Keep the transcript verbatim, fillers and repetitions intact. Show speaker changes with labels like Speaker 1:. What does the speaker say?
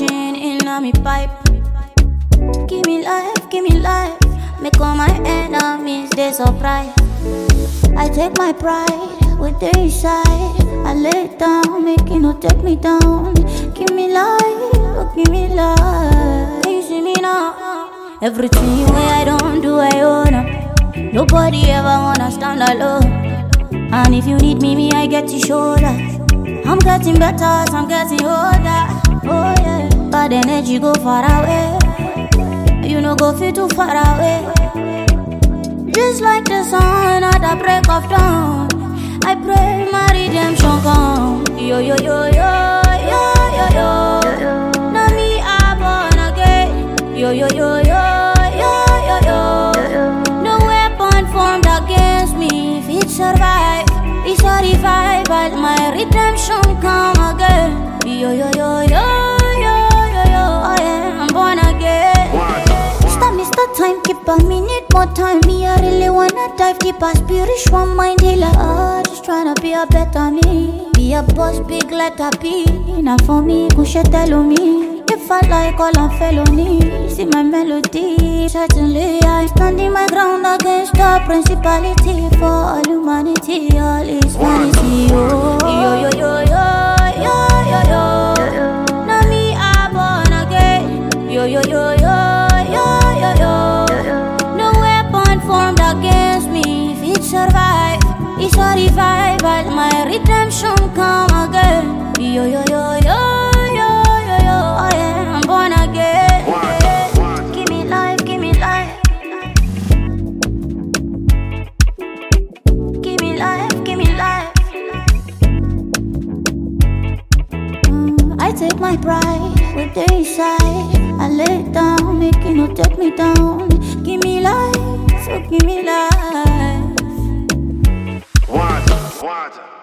Speaker 1: oxygen in a me pipe. Give me life, give me life. Make all my enemies they surprised. I take my pride with the inside. I lay it down, make it no take me down. Give me life, oh, give me life. You see me now. Everything way I don't do, I own up. Nobody ever wanna stand alone. And if you need me, me I get your shoulder. I'm getting better as I'm getting older. Oh yeah, bad energy go far away. You know go feel too far away. Just like the sun at the break of dawn, I pray my redemption come. Yo yo yo yo yo yo yo. Now me I born again. Yo yo yo yo yo yo yo. No weapon formed against me if it survive. It's a revival, my redemption come again. Yo yo yo yo yo yo yo. Oh yeah, I'm born again. Stop, Mister Timekeeper, me need more time. Me, I really wanna dive deeper. Spiritual mind healer, oh, just tryna be a better me. Be a boss, big letter P. Now for me, push it tell me. If I like all I'm felony, see my melody. Certainly, I stand in my ground against the principality. For all humanity, all is vanity. Oh, yo yo yo yo yo yo yo. Now me, I born again. Yo yo yo yo yo yo yo. No weapon formed against me if it survive. It's a revival, my redemption come again. Yo yo yo yo yo yo yo. Oh yeah, I'm born again. Give me life, give me life. Give me life, give me life. Mm, I take my pride with the inside. I lay it down, make it no take me down. Give me life, so give me life.
Speaker 2: Water, water.